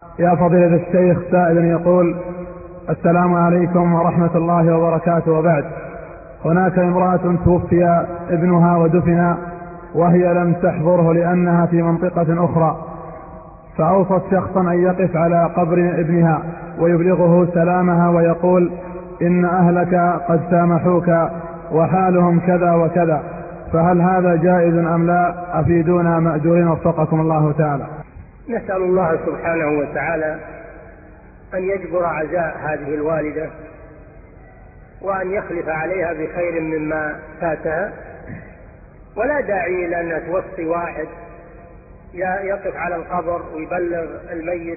يا فضيلة الشيخ، سائل يقول: السلام عليكم ورحمة الله وبركاته، وبعد. هناك امرأة توفي ابنها ودفن وهي لم تحضره لأنها في منطقة أخرى، فأوصت شخصا أن يقف على قبر ابنها ويبلغه سلامها ويقول: إن أهلك قد سامحوك وحالهم كذا وكذا، فهل هذا جائز أم لا؟ أفيدونا مأجورين وفقكم الله تعالى. نسأل الله سبحانه وتعالى أن يجبر عزاء هذه الوالدة وأن يخلف عليها بخير مما فاتها، ولا داعي إلى أن توصي واحد يقف على القبر ويبلغ الميت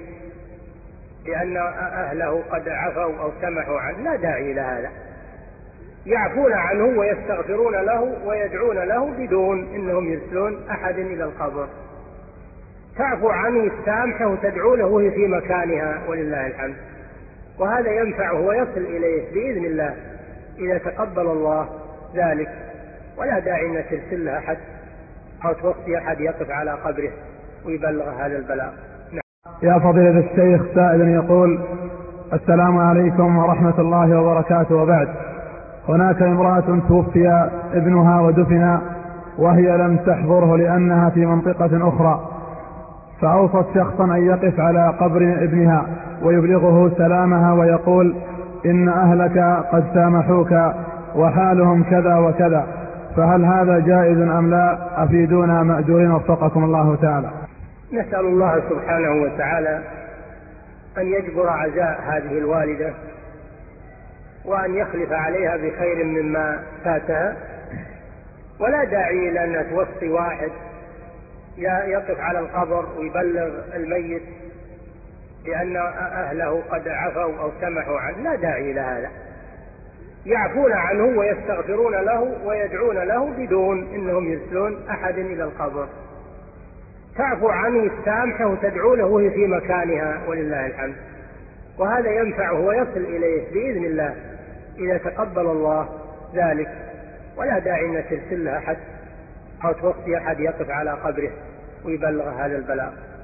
بأن أهله قد عفوا أو سمحوا عنه. لا داعي إلى هذا، يعفون عنه ويستغفرون له ويدعون له بدون إنهم يرسلون أحد إلى القبر. تعفو عنه وتسامحه وتدعو له وهي في مكانها ولله الحمد، وهذا ينفعه ويصل إليه بإذن الله إذا تقبل الله ذلك، ولا داعي أن ترسل له أحد أو توصي أحد يقف على قبره ويبلغ هذا البلاغ. يا فضيلة الشيخ، سائل يقول: السلام عليكم ورحمة الله وبركاته، وبعد. هناك امرأة توفي ابنها ودفن وهي لم تحضره لأنها في منطقة أخرى، فأوصت شخصا أن يقف على قبر ابنها ويبلغه سلامها ويقول: إن أهلك قد سامحوك وحالهم كذا وكذا، فهل هذا جائز أم لا؟ أفيدونا مأجورين وفقكم الله تعالى. نسأل الله سبحانه وتعالى أن يجبر عزاء هذه الوالدة وأن يخلف عليها بخير مما فاتها، ولا داعي إلى أن توصي واحد يقف على القبر ويبلغ الميت بأن أهله قد عفوا أو سمحوا عنه. لا داعي إلى هذا، يعفون عنه ويستغفرون له ويدعون له بدون إنهم يرسلون أحد إلى القبر. تعفو عنه وتسامحه وتدعو له وهي في مكانها ولله الحمد، وهذا ينفعه ويصل إليه بإذن الله إذا تقبل الله ذلك، ولا داعي أن ترسل له أحد أو توصي أحد يقف على قبره ويبلغ هذا البلاغ.